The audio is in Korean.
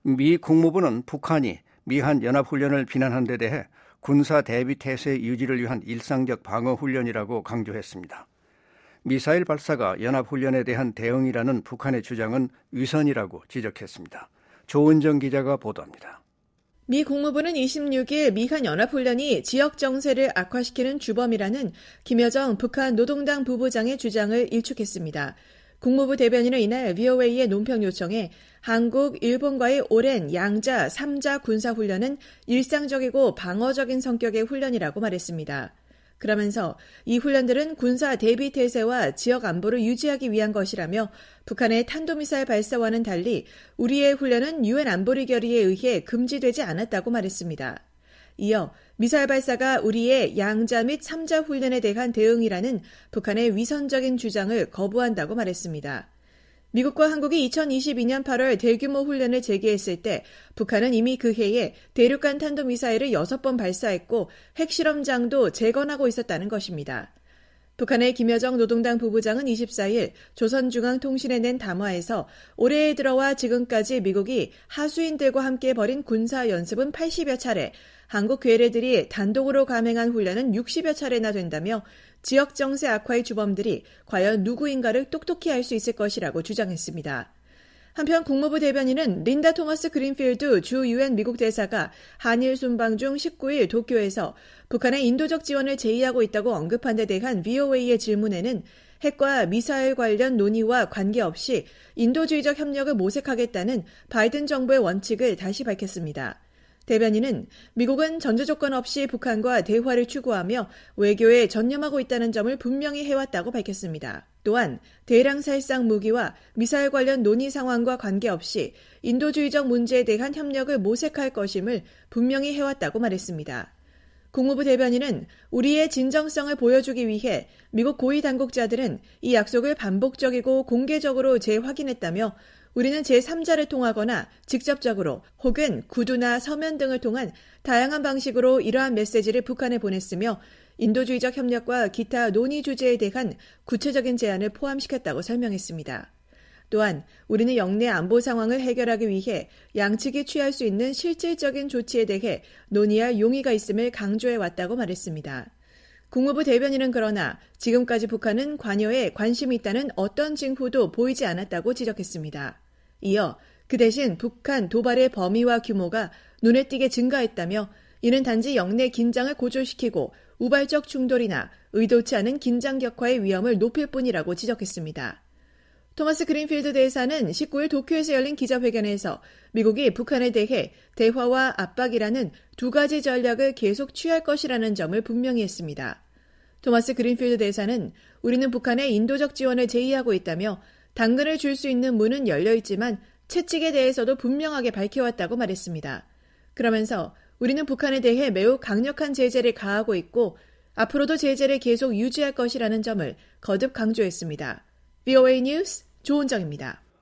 미 국무부는 북한이 미한 연합훈련을 비난한 데 대해 군사 대비 태세 유지를 위한 일상적 방어훈련이라고 강조했습니다. 미사일 발사가 연합훈련에 대한 대응이라는 북한의 주장은 위선이라고 지적했습니다. 조은정 기자가 보도합니다. 미 국무부는 26일 미한 연합훈련이 지역 정세를 악화시키는 주범이라는 김여정 북한 노동당 부부장의 주장을 일축했습니다. 국무부 대변인은 이날 VOA의 논평 요청에 한국, 일본과의 오랜 양자, 3자 군사훈련은 일상적이고 방어적인 성격의 훈련이라고 말했습니다. 그러면서 이 훈련들은 군사 대비 태세와 지역 안보를 유지하기 위한 것이라며 북한의 탄도미사일 발사와는 달리 우리의 훈련은 유엔 안보리 결의에 의해 금지되지 않았다고 말했습니다. 이어 미사일 발사가 우리의 양자 및 3자 훈련에 대한 대응이라는 북한의 위선적인 주장을 거부한다고 말했습니다. 미국과 한국이 2022년 8월 대규모 훈련을 재개했을 때 북한은 이미 그 해에 대륙간 탄도미사일을 6번 발사했고 핵실험장도 재건하고 있었다는 것입니다. 북한의 김여정 노동당 부부장은 24일 조선중앙통신에 낸 담화에서 올해에 들어와 지금까지 미국이 하수인들과 함께 벌인 군사연습은 80여 차례, 한국 괴뢰들이 단독으로 감행한 훈련은 60여 차례나 된다며 지역 정세 악화의 주범들이 과연 누구인가를 똑똑히 알 수 있을 것이라고 주장했습니다. 한편 국무부 대변인은 린다 토머스 그린필드 주 유엔 미국 대사가 한일 순방 중 19일 도쿄에서 북한의 인도적 지원을 제의하고 있다고 언급한 데 대한 VOA의 질문에는 핵과 미사일 관련 논의와 관계없이 인도주의적 협력을 모색하겠다는 바이든 정부의 원칙을 다시 밝혔습니다. 대변인은 미국은 전제조건 없이 북한과 대화를 추구하며 외교에 전념하고 있다는 점을 분명히 해왔다고 밝혔습니다. 또한 대량 살상 무기와 미사일 관련 논의 상황과 관계없이 인도주의적 문제에 대한 협력을 모색할 것임을 분명히 해왔다고 말했습니다. 국무부 대변인은 우리의 진정성을 보여주기 위해 미국 고위 당국자들은 이 약속을 반복적이고 공개적으로 재확인했다며 우리는 제3자를 통하거나 직접적으로 혹은 구두나 서면 등을 통한 다양한 방식으로 이러한 메시지를 북한에 보냈으며 인도주의적 협력과 기타 논의 주제에 대한 구체적인 제안을 포함시켰다고 설명했습니다. 또한 우리는 영내 안보 상황을 해결하기 위해 양측이 취할 수 있는 실질적인 조치에 대해 논의할 용의가 있음을 강조해왔다고 말했습니다. 국무부 대변인은 그러나 지금까지 북한은 관여에 관심이 있다는 어떤 징후도 보이지 않았다고 지적했습니다. 이어 그 대신 북한 도발의 범위와 규모가 눈에 띄게 증가했다며 이는 단지 영내 긴장을 고조시키고 우발적 충돌이나 의도치 않은 긴장 격화의 위험을 높일 뿐이라고 지적했습니다. 토마스 그린필드 대사는 19일 도쿄에서 열린 기자회견에서 미국이 북한에 대해 대화와 압박이라는 두 가지 전략을 계속 취할 것이라는 점을 분명히 했습니다. 토마스 그린필드 대사는 우리는 북한의 인도적 지원을 제의하고 있다며 당근을 줄 수 있는 문은 열려 있지만 채찍에 대해서도 분명하게 밝혀왔다고 말했습니다. 그러면서 우리는 북한에 대해 매우 강력한 제재를 가하고 있고 앞으로도 제재를 계속 유지할 것이라는 점을 거듭 강조했습니다. VOA 뉴스 조은정입니다.